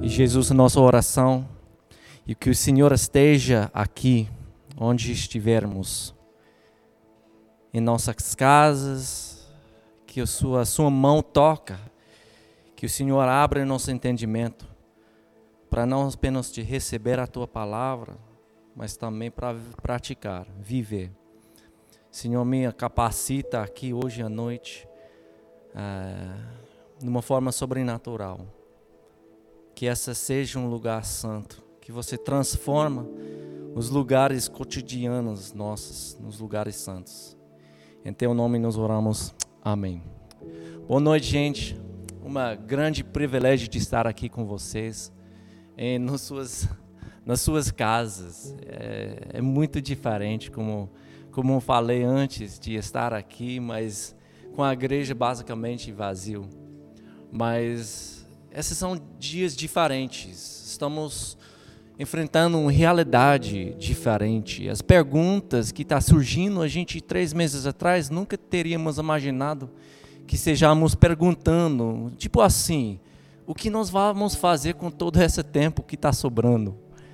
E Jesus, nossa oração, e que o Senhor esteja aqui, onde estivermos, em nossas casas, que a sua mão toca, que o Senhor abra nosso entendimento, para não apenas te receber a Tua palavra, mas também para praticar, viver. Senhor, me capacita aqui hoje à noite, de uma forma sobrenatural. Que essa seja um lugar santo, que você transforma os lugares cotidianos nossos, nos lugares santos. Em Teu nome nos oramos. Amém. Boa noite, gente. Um grande privilégio de estar aqui com vocês, nas suas casas. É muito diferente, como eu falei antes, de estar aqui, mas com a igreja basicamente vazio. Mas esses são dias diferentes. Estamos enfrentando uma realidade diferente. As perguntas que estão surgindo, a gente 3 meses atrás nunca teríamos imaginado que sejamos perguntando, tipo assim, o que nós vamos fazer com todo esse tempo que está sobrando?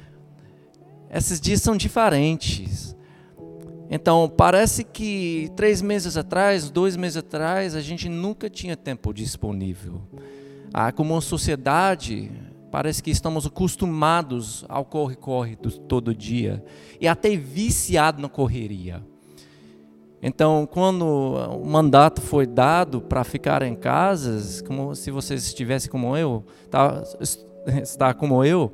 Esses dias são diferentes. Então, parece que 3 meses atrás, 2 meses atrás, a gente nunca tinha tempo disponível. Como sociedade, parece que estamos acostumados ao corre-corre todo dia e até viciado na correria. Então, quando o mandato foi dado para ficar em casas, como se vocês estivessem como eu, está como eu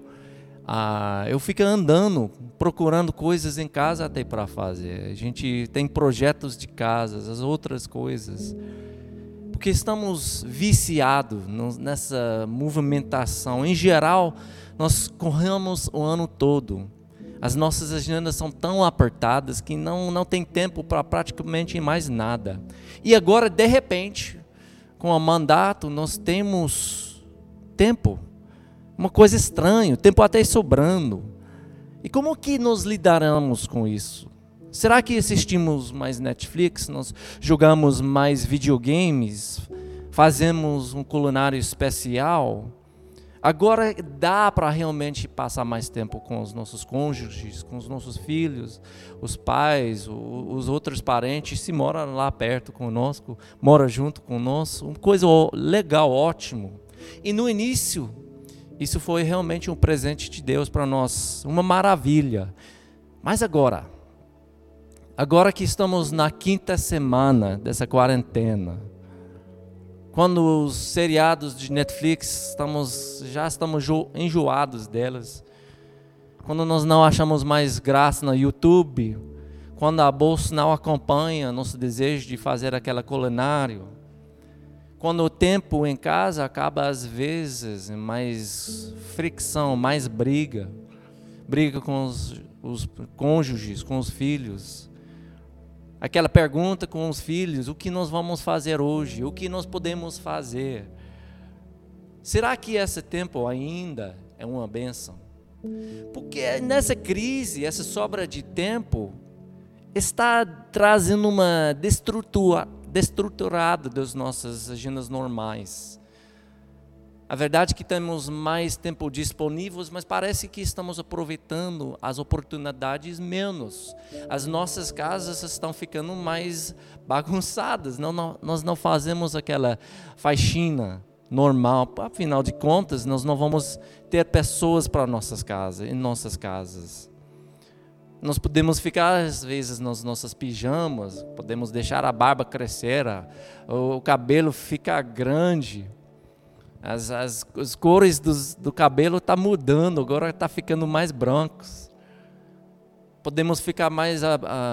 fico andando, procurando coisas em casa até para fazer. A gente tem projetos de casas, as outras coisas. Porque estamos viciados nessa movimentação. Em geral, nós corremos o ano todo. As nossas agendas são tão apertadas que não tem tempo para praticamente mais nada. E agora, de repente, com o mandato, nós temos tempo. Uma coisa estranha, tempo até sobrando. E como que nós lidaremos com isso? Será que assistimos mais Netflix? Nós jogamos mais videogames? Fazemos um culinário especial? Agora dá para realmente passar mais tempo com os nossos cônjuges, com os nossos filhos, os pais, os outros parentes, se moram lá perto conosco, moram junto conosco, uma coisa legal, ótimo. E no início, isso foi realmente um presente de Deus para nós, uma maravilha. Mas agora que estamos na 5ª semana dessa quarentena, quando os seriados de Netflix já estamos enjoados delas, quando nós não achamos mais graça no YouTube, quando a bolsa não acompanha nosso desejo de fazer aquela culinária, quando o tempo em casa acaba às vezes em mais fricção, mais briga com os cônjuges, com os filhos. Aquela pergunta com os filhos, o que nós vamos fazer hoje? O que nós podemos fazer? Será que esse tempo ainda é uma bênção? Porque nessa crise, essa sobra de tempo, está trazendo uma destruturada das nossas agendas normais. A verdade é que temos mais tempo disponível, mas parece que estamos aproveitando as oportunidades menos. As nossas casas estão ficando mais bagunçadas. Nós não fazemos aquela faxina normal. Afinal de contas, nós não vamos ter pessoas para em nossas casas. Nós podemos ficar, às vezes, nas nossas pijamas, podemos deixar a barba crescer, o cabelo ficar grande. As cores do cabelo estão mudando, agora está ficando mais brancos. Podemos ficar mais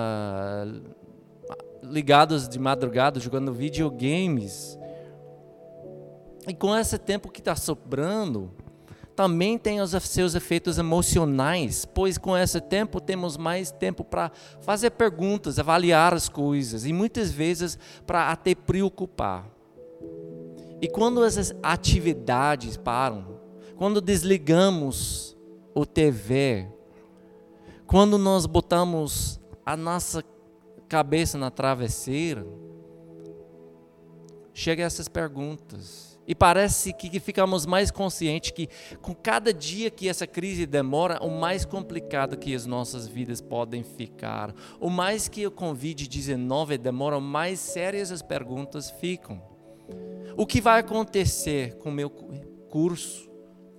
ligados de madrugada, jogando videogames. E com esse tempo que está sobrando, também tem os seus efeitos emocionais, pois com esse tempo temos mais tempo para fazer perguntas, avaliar as coisas e muitas vezes para até preocupar. E quando essas atividades param, quando desligamos o TV, quando nós botamos a nossa cabeça na travesseira, chega essas perguntas. E parece que ficamos mais conscientes que com cada dia que essa crise demora, o mais complicado que as nossas vidas podem ficar. O mais que o Covid-19 demora, o mais sérias as perguntas ficam. O que vai acontecer com o meu curso?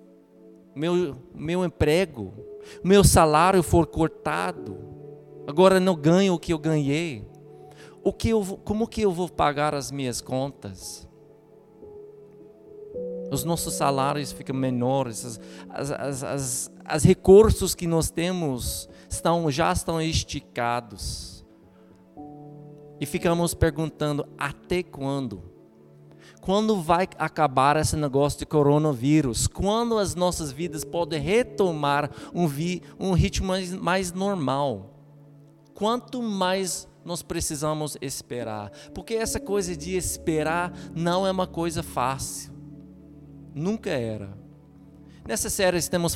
Meu emprego? Meu salário for cortado? Agora não ganho o que eu ganhei? Como que eu vou pagar as minhas contas? Os nossos salários ficam menores, os recursos que nós temos já estão esticados. E ficamos perguntando, até quando? Quando vai acabar esse negócio de coronavírus? Quando as nossas vidas podem retomar um ritmo mais normal? Quanto mais nós precisamos esperar? Porque essa coisa de esperar não é uma coisa fácil. Nunca era. Nessa série temos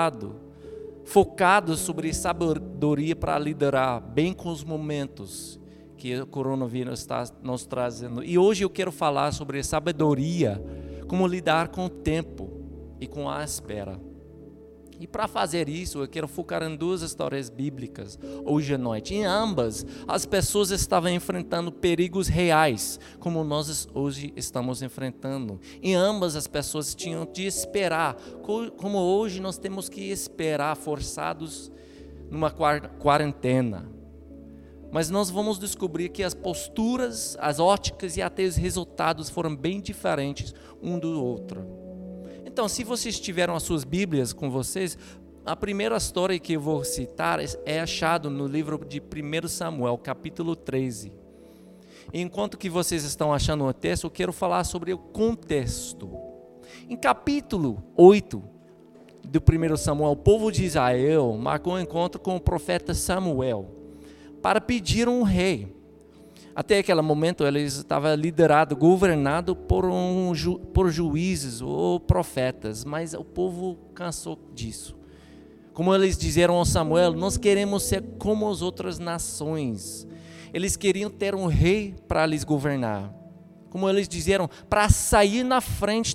focado sobre sabedoria para liderar bem com os momentos que o coronavírus está nos trazendo. E hoje eu quero falar sobre sabedoria, como lidar com o tempo e com a espera. E para fazer isso, eu quero focar em duas histórias bíblicas hoje à noite. Em ambas, as pessoas estavam enfrentando perigos reais, como nós hoje estamos enfrentando. Em ambas, as pessoas tinham de esperar, como hoje nós temos que esperar, forçados numa quarentena. Mas nós vamos descobrir que as posturas, as óticas e até os resultados foram bem diferentes um do outro. Então, se vocês tiveram as suas Bíblias com vocês, a primeira história que eu vou citar é achada no livro de 1 Samuel, capítulo 13. Enquanto que vocês estão achando o texto, eu quero falar sobre o contexto. Em capítulo 8 do 1 Samuel, o povo de Israel marcou um encontro com o profeta Samuel para pedir um rei. Até aquele momento, eles estavam liderados, governados por juízes ou profetas, mas o povo cansou disso. Como eles disseram a Samuel, nós queremos ser como as outras nações. Eles queriam ter um rei para lhes governar. Como eles disseram, para sair na frente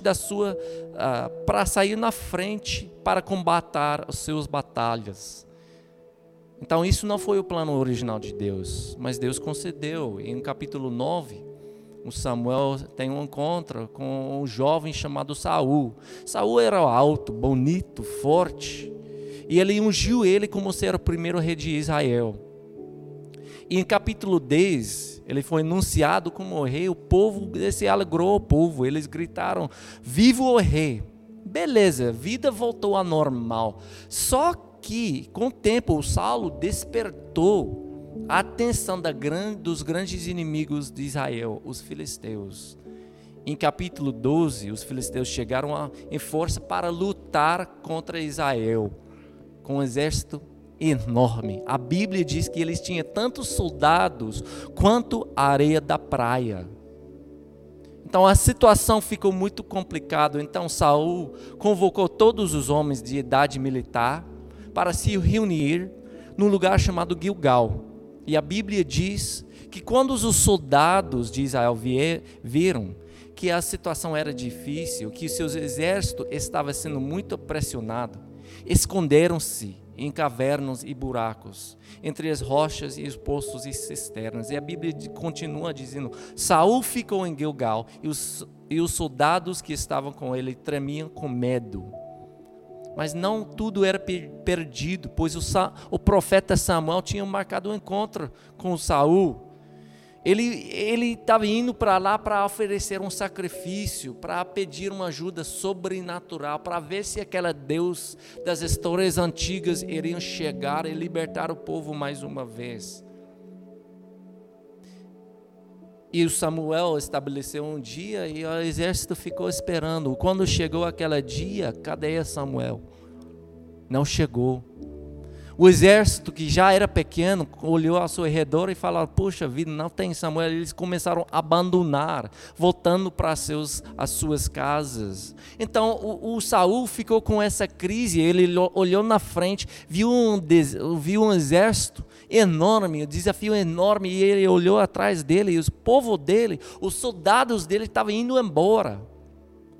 para combater as suas batalhas. Então isso não foi o plano original de Deus, mas Deus concedeu. Em capítulo 9, o Samuel tem um encontro com um jovem chamado Saul. Saul era alto, bonito, forte, e ele ungiu ele como ser o primeiro rei de Israel. E em capítulo 10, ele foi anunciado como rei, o povo se alegrou, eles gritaram, viva o rei. Beleza, a vida voltou à normal, só que, com o tempo, o Saulo despertou a atenção dos grandes inimigos de Israel, os filisteus. Em capítulo 12, os filisteus chegaram em força para lutar contra Israel, com um exército enorme. A Bíblia diz que eles tinham tantos soldados quanto a areia da praia. Então a situação ficou muito complicada. Então Saul convocou todos os homens de idade militar para se reunir num lugar chamado Gilgal. E a Bíblia diz que quando os soldados de Israel viram que a situação era difícil, que seus exércitos estavam sendo muito pressionados, esconderam-se em cavernas e buracos, entre as rochas e os poços e cisternas. E a Bíblia continua dizendo, Saul ficou em Gilgal e os soldados que estavam com ele tremiam com medo. Mas não tudo era perdido, pois o profeta Samuel tinha marcado um encontro com Saul. Ele estava indo para lá para oferecer um sacrifício, para pedir uma ajuda sobrenatural, para ver se aquele Deus das histórias antigas iria chegar e libertar o povo mais uma vez. E o Samuel estabeleceu um dia e o exército ficou esperando. Quando chegou aquele dia, cadê Samuel? Não chegou. O exército, que já era pequeno, olhou ao seu redor e falou, puxa vida, não tem Samuel. Eles começaram a abandonar, voltando para as suas casas. Então o Saul ficou com essa crise. Ele olhou na frente, viu um exército enorme, um desafio enorme, e ele olhou atrás dele, e o povo dele, os soldados dele estavam indo embora.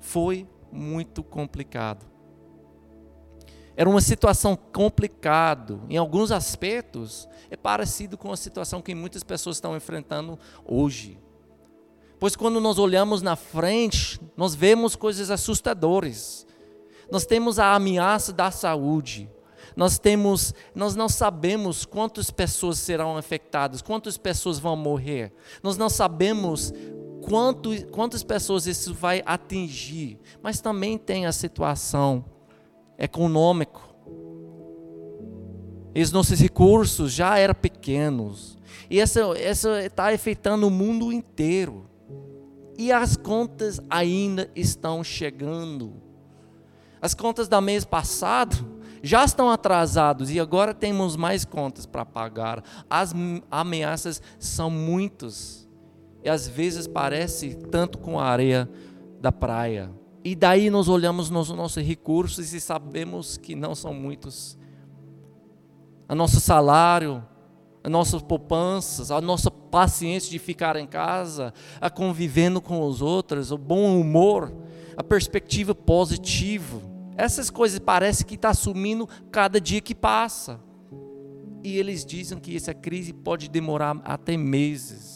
foi muito complicado. Era uma situação complicada. Em alguns aspectos, é parecido com a situação que muitas pessoas estão enfrentando hoje. Pois quando nós olhamos na frente, nós vemos coisas assustadoras. Nós temos a ameaça da saúde. Nós não sabemos quantas pessoas serão afetadas, quantas pessoas vão morrer. Nós não sabemos quantas pessoas isso vai atingir. Mas também tem a situação econômica. Os nossos recursos já eram pequenos. E essa está afetando o mundo inteiro. E as contas ainda estão chegando. As contas do mês passado já estão atrasadas e agora temos mais contas para pagar. As ameaças são muitas. E às vezes parece tanto com a areia da praia. E daí nós olhamos nos nossos recursos e sabemos que não são muitos. O nosso salário, as nossas poupanças, a nossa paciência de ficar em casa, a convivendo com os outros, o bom humor, a perspectiva positiva. Essas coisas parecem que está sumindo cada dia que passa. E eles dizem que essa crise pode demorar até meses.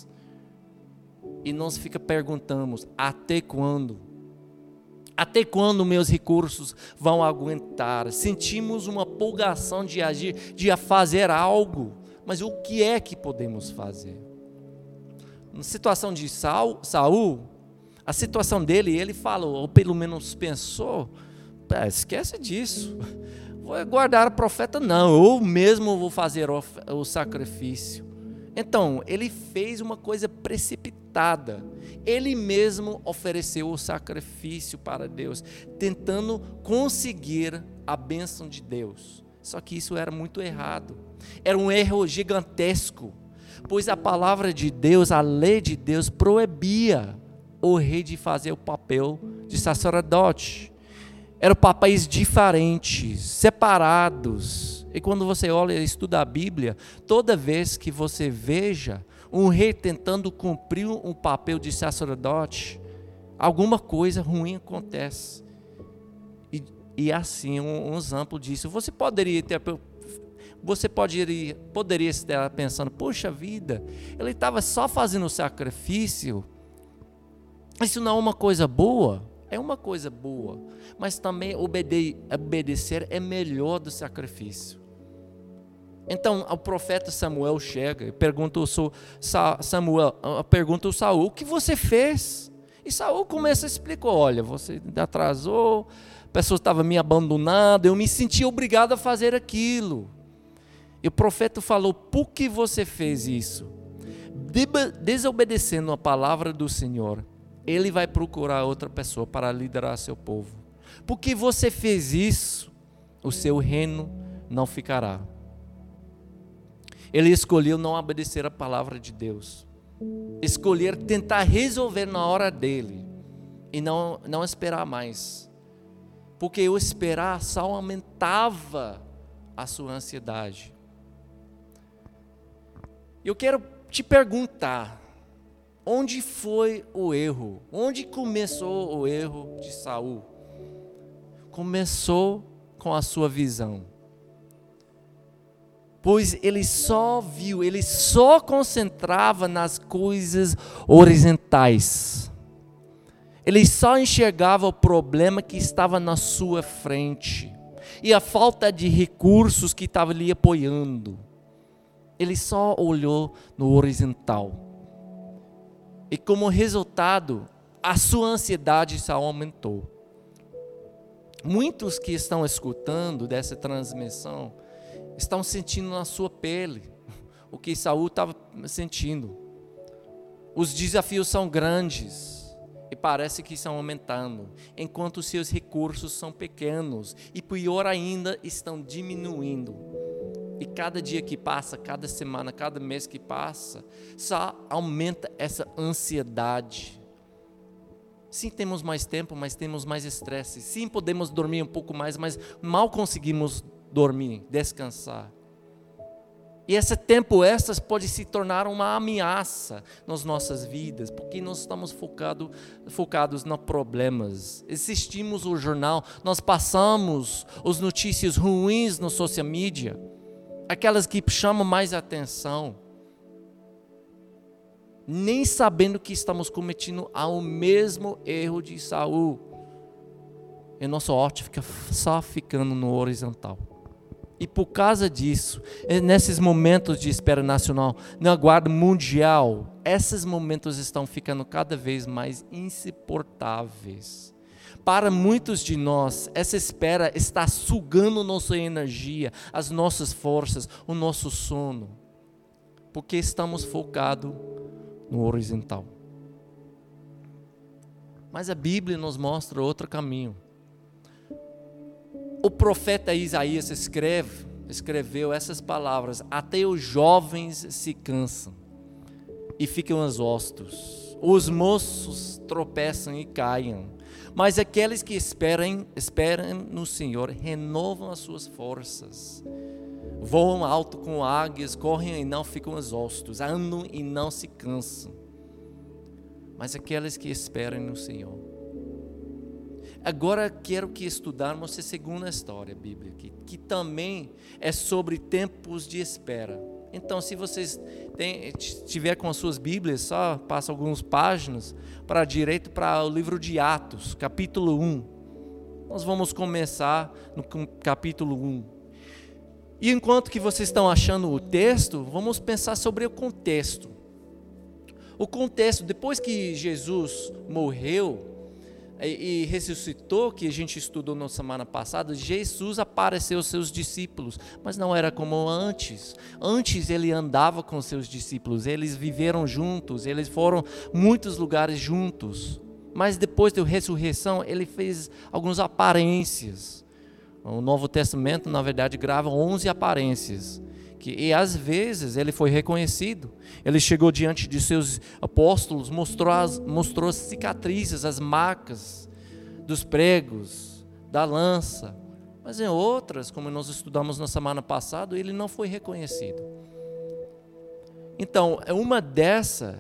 E nós perguntamos, até quando? Até quando meus recursos vão aguentar? Sentimos uma empolgação de agir, de fazer algo. Mas o que é que podemos fazer? Na situação de Saul, a situação dele, ele falou, ou pelo menos pensou, esquece disso. Vou guardar o profeta? Não, eu mesmo vou fazer o sacrifício. Então, ele fez uma coisa precipitada. Ele mesmo ofereceu o sacrifício para Deus, tentando conseguir a bênção de Deus. Só que isso era muito errado. Era um erro gigantesco, pois a palavra de Deus, a lei de Deus, proibia o rei de fazer o papel de sacerdote. Eram papéis diferentes, separados. E quando você olha e estuda a Bíblia, toda vez que você veja um rei tentando cumprir um papel de sacerdote, alguma coisa ruim acontece. E assim, um exemplo disso, poderia estar pensando, poxa vida, ele estava só fazendo o sacrifício. Isso não é uma coisa boa? É uma coisa boa, mas também obedecer é melhor do sacrifício. Então o profeta Samuel chega e pergunta ao Saul, o que você fez? E Saul começa a explicar, olha, você atrasou, a pessoa estava me abandonando, eu me senti obrigado a fazer aquilo. E o profeta falou, por que você fez isso? Desobedecendo a palavra do Senhor, ele vai procurar outra pessoa para liderar seu povo. Porque você fez isso, o seu reino não ficará. Ele escolheu não obedecer a palavra de Deus. Escolher tentar resolver na hora dele. E não esperar mais. Porque o esperar só aumentava a sua ansiedade. Eu quero te perguntar, onde foi o erro? Onde começou o erro de Saul? Começou com a sua visão. Pois ele só concentrava nas coisas horizontais. Ele só enxergava o problema que estava na sua frente. E a falta de recursos que estava lhe apoiando. Ele só olhou no horizontal. E como resultado, a sua ansiedade só aumentou. Muitos que estão escutando dessa transmissão estão sentindo na sua pele o que Saul estava sentindo. Os desafios são grandes e parece que estão aumentando, enquanto os seus recursos são pequenos e, pior ainda, estão diminuindo. E cada dia que passa, cada semana, cada mês que passa, só aumenta essa ansiedade. Sim, temos mais tempo, mas temos mais estresse. Sim, podemos dormir um pouco mais, mas mal conseguimos dormir, descansar. E esse tempo extra pode se tornar uma ameaça nas nossas vidas, porque nós estamos focados nos problemas. Assistimos o jornal, nós passamos as notícias ruins no social media, aquelas que chamam mais atenção, nem sabendo que estamos cometendo o mesmo erro de Saul. E nosso ódio fica só ficando no horizontal. E por causa disso, nesses momentos de espera nacional, na guarda mundial, esses momentos estão ficando cada vez mais insuportáveis. Para muitos de nós, essa espera está sugando nossa energia, as nossas forças, o nosso sono, porque estamos focados no horizontal. Mas a Bíblia nos mostra outro caminho. O profeta Isaías escreveu essas palavras: até os jovens se cansam e ficam exaustos, os moços tropeçam e caem, mas aqueles que esperam no Senhor renovam as suas forças, voam alto como águias, correm e não ficam exaustos, andam e não se cansam, mas aqueles que esperam no Senhor. Agora quero que estudarmos a segunda história bíblica, que também é sobre tempos de espera. Então, se vocês estiver com as suas Bíblias, só passa algumas páginas para a direita, para o livro de Atos, capítulo 1. Nós vamos começar no capítulo 1. E enquanto que vocês estão achando o texto, vamos pensar sobre o contexto. O contexto, depois que Jesus morreu e ressuscitou, que a gente estudou na semana passada, Jesus apareceu aos seus discípulos, mas não era como antes. Antes ele andava com seus discípulos, eles viveram juntos, eles foram muitos lugares juntos, mas depois da ressurreição ele fez algumas aparências. O Novo Testamento, na verdade, grava 11 aparências, e às vezes ele foi reconhecido. Ele chegou diante de seus apóstolos, mostrou as cicatrizes, as marcas dos pregos, da lança. Mas em outras, como nós estudamos na semana passada, ele não foi reconhecido. Então, uma dessa,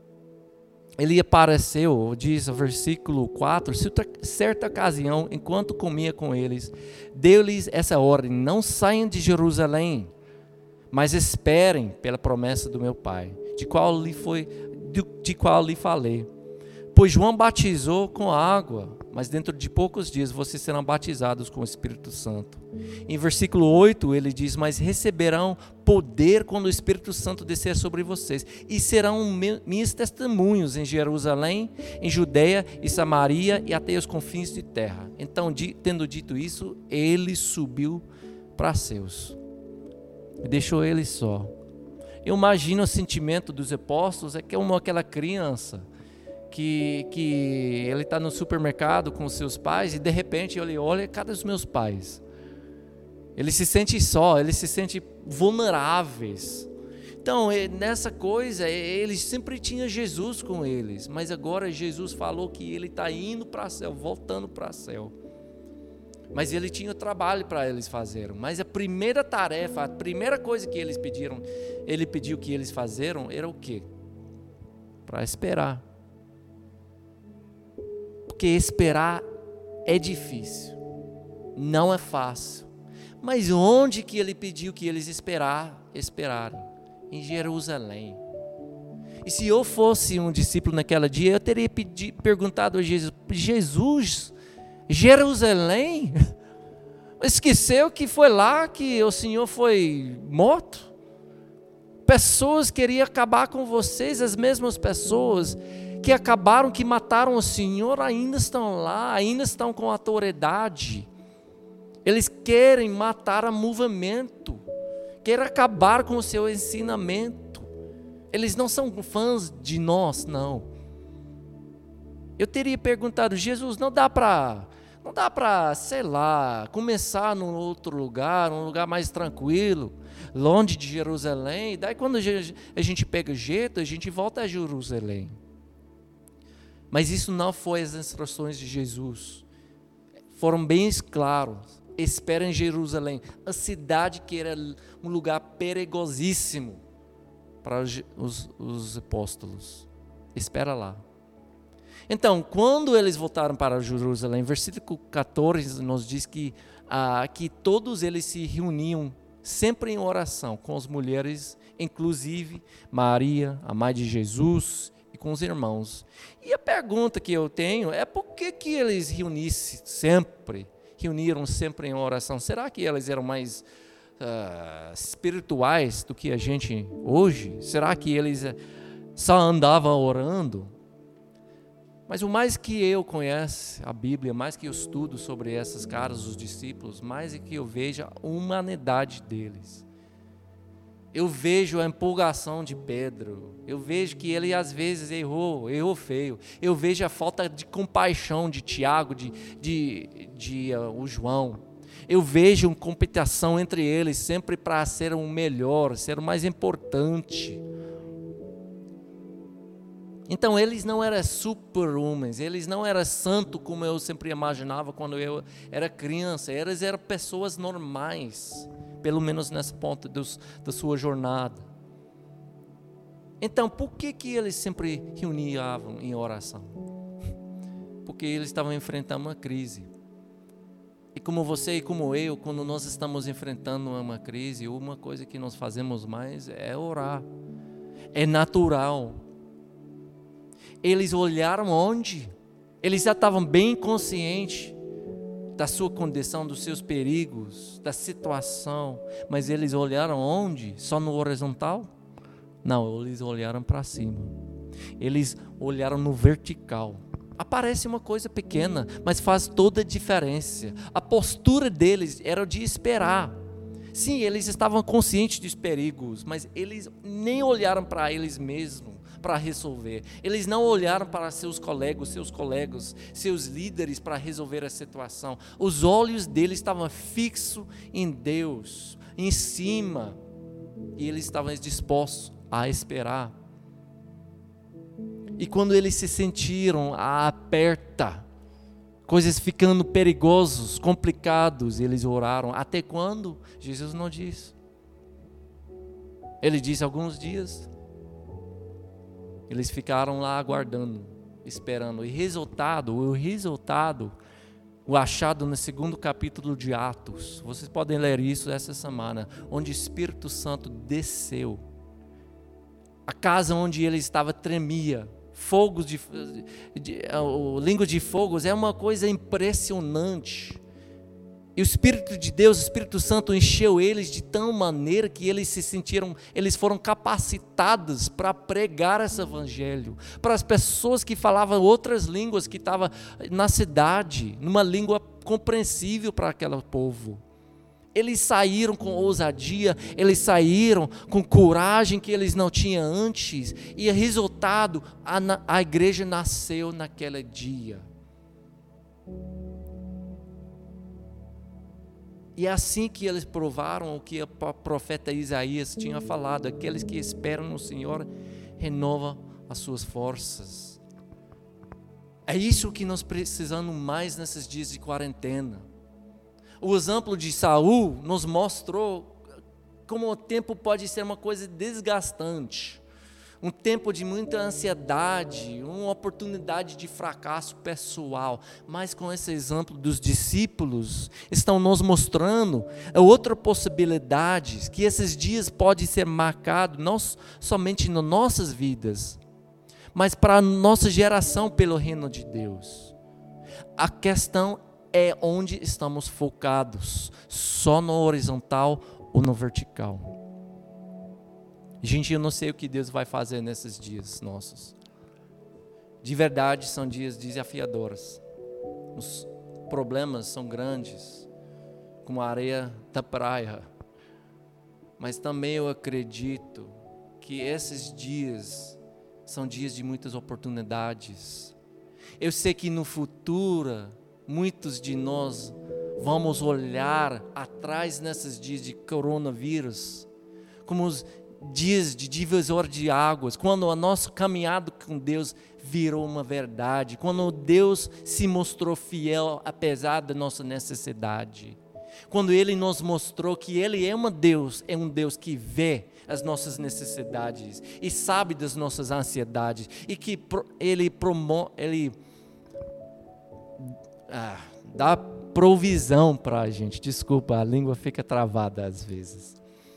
ele apareceu, diz o versículo 4, certa ocasião, enquanto comia com eles, deu-lhes essa ordem: não saiam de Jerusalém, mas esperem pela promessa do meu Pai, de qual lhe falei. Pois João batizou com água, mas dentro de poucos dias vocês serão batizados com o Espírito Santo. Em versículo 8 ele diz: mas receberão poder quando o Espírito Santo descer sobre vocês, e serão minhas testemunhas em Jerusalém, em Judeia e Samaria e até os confins de terra. Então, tendo dito isso, ele subiu para céus e deixou ele só. Eu imagino o sentimento dos apóstolos, é que aquela criança que ele está no supermercado com os seus pais e de repente ele olha: cadê os meus pais? Ele se sente só, ele se sente vulneráveis. Então, nessa coisa, eles sempre tinham Jesus com eles, mas agora Jesus falou que ele está indo para o céu, voltando para o céu. Mas ele tinha trabalho para eles fazerem. Mas a primeira tarefa, a primeira coisa que eles pediram, ele pediu que eles fizeram, era o quê? Para esperar. Porque esperar é difícil, não é fácil. Mas onde que ele pediu que eles esperaram? Em Jerusalém. E se eu fosse um discípulo naquele dia, eu teria perguntado a Jesus, Jerusalém? Esqueceu que foi lá que o Senhor foi morto? Pessoas queriam acabar com vocês, as mesmas pessoas que acabaram, que mataram o Senhor, ainda estão lá, ainda estão com autoridade. Eles querem matar o movimento, querem acabar com o seu ensinamento. Eles não são fãs de nós, não. Eu teria perguntado: Jesus, não dá para, sei lá, começar num outro lugar, um lugar mais tranquilo, longe de Jerusalém, daí quando a gente pega jeito, a gente volta a Jerusalém. Mas isso não foi as instruções de Jesus. Foram bem claros. espera em Jerusalém, a cidade que era um lugar perigosíssimo para os apóstolos. Espera lá. Então, quando eles voltaram para Jerusalém, versículo 14 nos diz que todos eles se reuniam sempre em oração com as mulheres, inclusive Maria, a mãe de Jesus, e com os irmãos. E a pergunta que eu tenho é por que eles reuniram sempre em oração? Será que eles eram mais espirituais do que a gente hoje? Será que eles só andavam orando? Mas o mais que eu conheço a Bíblia, mais que eu estudo sobre esses caras, os discípulos, mais é que eu vejo a humanidade deles. Eu vejo a empolgação de Pedro. Eu vejo que ele às vezes errou feio. Eu vejo a falta de compaixão de Tiago, o João. Eu vejo uma competição entre eles, sempre para ser o melhor, ser o mais importante. Então eles não eram super-homens, eles não eram santos como eu sempre imaginava quando eu era criança. Eles eram pessoas normais, pelo menos nesse ponto da sua jornada. Então, por que eles sempre reuniam em oração? Porque eles estavam enfrentando uma crise. E como você e como eu, quando nós estamos enfrentando uma crise, uma coisa que nós fazemos mais é orar. É natural. Eles olharam onde? Eles já estavam bem conscientes da sua condição, dos seus perigos, da situação, mas eles olharam onde? Só no horizontal? Não, eles olharam para cima. Eles olharam no vertical. Aparece uma coisa pequena, mas faz toda a diferença. A postura deles era de esperar. Sim, eles estavam conscientes dos perigos, mas eles nem olharam para eles mesmos para resolver. Eles não olharam para seus colegas, seus líderes para resolver a situação. Os olhos deles estavam fixos em Deus, em cima, e eles estavam dispostos a esperar. E quando eles se sentiram aperta, coisas ficando perigosas, complicados, eles oraram. Até quando? Jesus não diz. Ele disse alguns dias. Eles ficaram lá aguardando, esperando. O resultado, o achado no 2º capítulo de Atos. Vocês podem ler isso essa semana, onde o Espírito Santo desceu. A casa onde ele estava tremia. Fogos o língua de fogos é uma coisa impressionante. E o Espírito de Deus, o Espírito Santo encheu eles de tal maneira que eles foram capacitados para pregar esse evangelho, para as pessoas que falavam outras línguas, que estavam na cidade, numa língua compreensível para aquele povo. Eles saíram com ousadia, eles saíram com coragem que eles não tinham antes, e o resultado, a igreja nasceu naquele dia. E é assim que eles provaram o que o profeta Isaías tinha falado: aqueles que esperam no Senhor renovam as suas forças. É isso que nós precisamos mais nesses dias de quarentena. O exemplo de Saul nos mostrou como o tempo pode ser uma coisa desgastante, um tempo de muita ansiedade, uma oportunidade de fracasso pessoal. Mas com esse exemplo dos discípulos, estão nos mostrando outra possibilidade, que esses dias podem ser marcados não somente nas nossas vidas, mas para a nossa geração pelo reino de Deus. A questão é onde estamos focados, só no horizontal ou no vertical. Gente, eu não sei o que Deus vai fazer nesses dias nossos. De verdade, são dias desafiadores. Os problemas são grandes, como a areia da praia. Mas também eu acredito que esses dias são dias de muitas oportunidades. Eu sei que no futuro, muitos de nós vamos olhar atrás nesses dias de coronavírus, como os dias de divisor de águas, quando a nossa caminhada com Deus virou uma verdade, quando Deus se mostrou fiel apesar da nossa necessidade. Quando Ele nos mostrou que Ele é um Deus que vê as nossas necessidades e sabe das nossas ansiedades e que Ele dá provisão para a gente. Desculpa, a língua fica travada às vezes.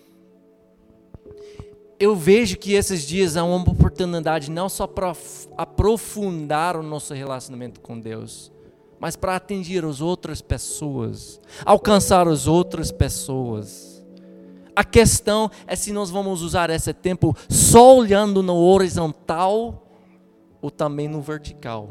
Eu vejo que esses dias há uma oportunidade não só para aprofundar o nosso relacionamento com Deus, mas para atingir as outras pessoas, alcançar as outras pessoas. A questão é se nós vamos usar esse tempo só olhando no horizontal ou também no vertical.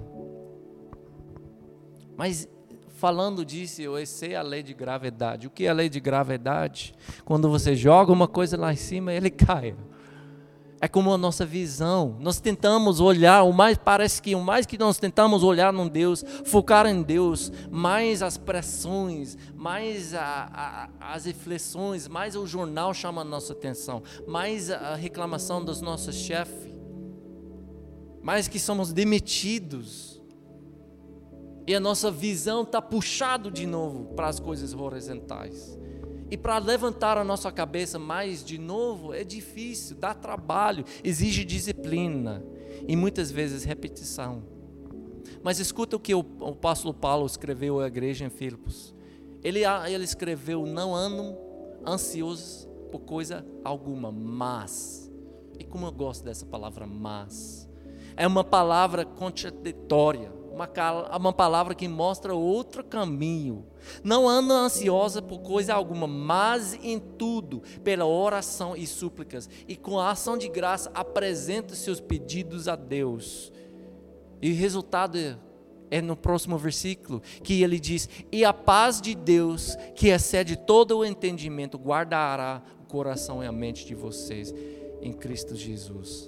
Mas falando disso, eu sei a lei de gravidade. O que é a lei de gravidade? Quando você joga uma coisa lá em cima, ele cai. É como a nossa visão. Nós tentamos olhar, parece que o mais que nós tentamos olhar em Deus, focar em Deus, mais as pressões, mais as reflexões, mais o jornal chama a nossa atenção, mais a reclamação dos nossos chefes, mais que somos demitidos. E a nossa visão está puxada de novo para as coisas horizontais. E para levantar a nossa cabeça mais de novo é difícil, dá trabalho, exige disciplina e muitas vezes repetição. Mas escuta o que o apóstolo Paulo escreveu à igreja em Filipos. Ele escreveu: não andam ansiosos por coisa alguma, mas. E como eu gosto dessa palavra mas. É uma palavra contraditória. Uma palavra que mostra outro caminho. Não anda ansiosa por coisa alguma, mas em tudo, pela oração e súplicas, e com a ação de graça, apresenta seus pedidos a Deus. E o resultado é no próximo versículo, que ele diz: e a paz de Deus, que excede todo o entendimento, guardará o coração e a mente de vocês em Cristo Jesus.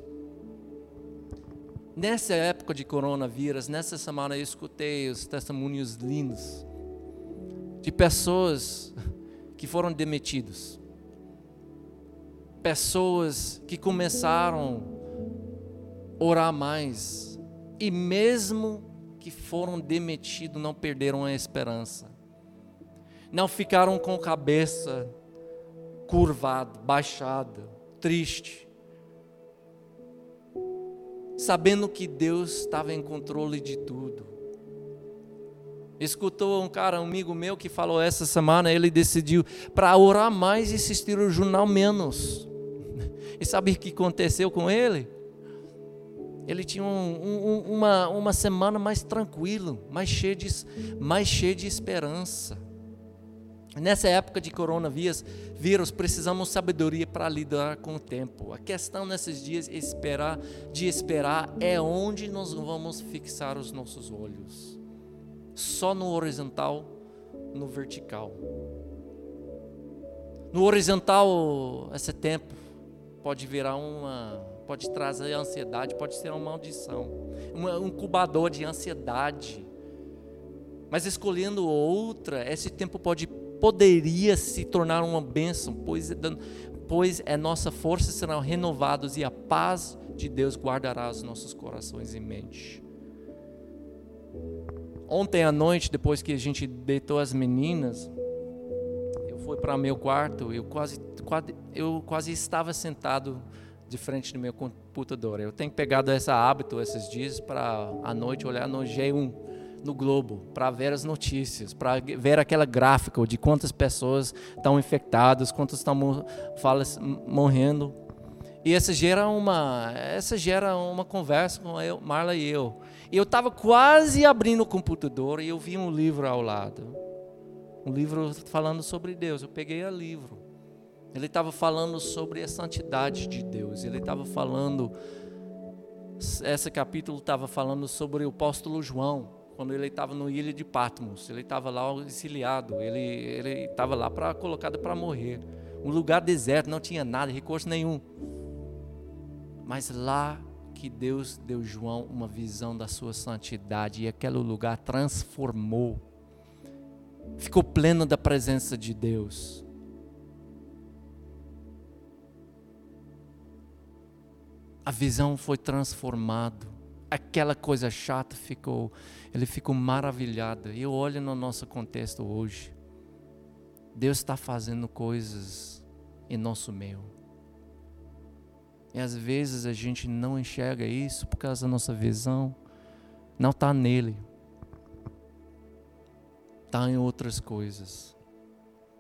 Nessa época de coronavírus, nessa semana eu escutei os testemunhos lindos de pessoas que foram demitidas, pessoas que começaram a orar mais e mesmo que foram demitidos não perderam a esperança, não ficaram com a cabeça curvada, baixada, triste, sabendo que Deus estava em controle de tudo. Escutou um amigo meu que falou essa semana, ele decidiu para orar mais e assistir o jornal menos. E sabe o que aconteceu com ele? Ele tinha uma semana mais tranquila, mais cheia de esperança. Nessa época de coronavírus, precisamos de sabedoria para lidar com o tempo. A questão nesses dias de esperar é onde nós vamos fixar os nossos olhos. Só no horizontal, no vertical. No horizontal, esse tempo pode pode trazer ansiedade, pode ser uma maldição, um incubador de ansiedade. Mas escolhendo outra, esse tempo poderia se tornar uma bênção, pois nossa força serão renovadas e a paz de Deus guardará os nossos corações e mente. Ontem à noite, depois que a gente deitou as meninas, eu fui para meu quarto, eu quase estava sentado de frente do meu computador. Eu tenho pegado esse hábito esses dias para à noite olhar no G1, no Globo, para ver as notícias, para ver aquela gráfica de quantas pessoas estão infectadas, quantas estão morrendo. E essa gera uma conversa com Marla e eu. E eu estava quase abrindo o computador e eu vi um livro ao lado. Um livro falando sobre Deus. Eu peguei o livro. Ele estava falando sobre a santidade de Deus. Esse capítulo estava falando sobre o apóstolo João, quando ele estava na ilha de Patmos. Ele estava lá exiliado. Ele estava lá colocado para morrer. Um lugar deserto, não tinha nada, recurso nenhum. Mas lá que Deus deu João uma visão da sua santidade e aquele lugar transformou. Ficou pleno da presença de Deus. A visão foi transformada. Aquela coisa chata ele ficou maravilhado. E eu olho no nosso contexto hoje. Deus está fazendo coisas em nosso meio. E às vezes a gente não enxerga isso por causa da nossa visão. Não está nele. Está em outras coisas.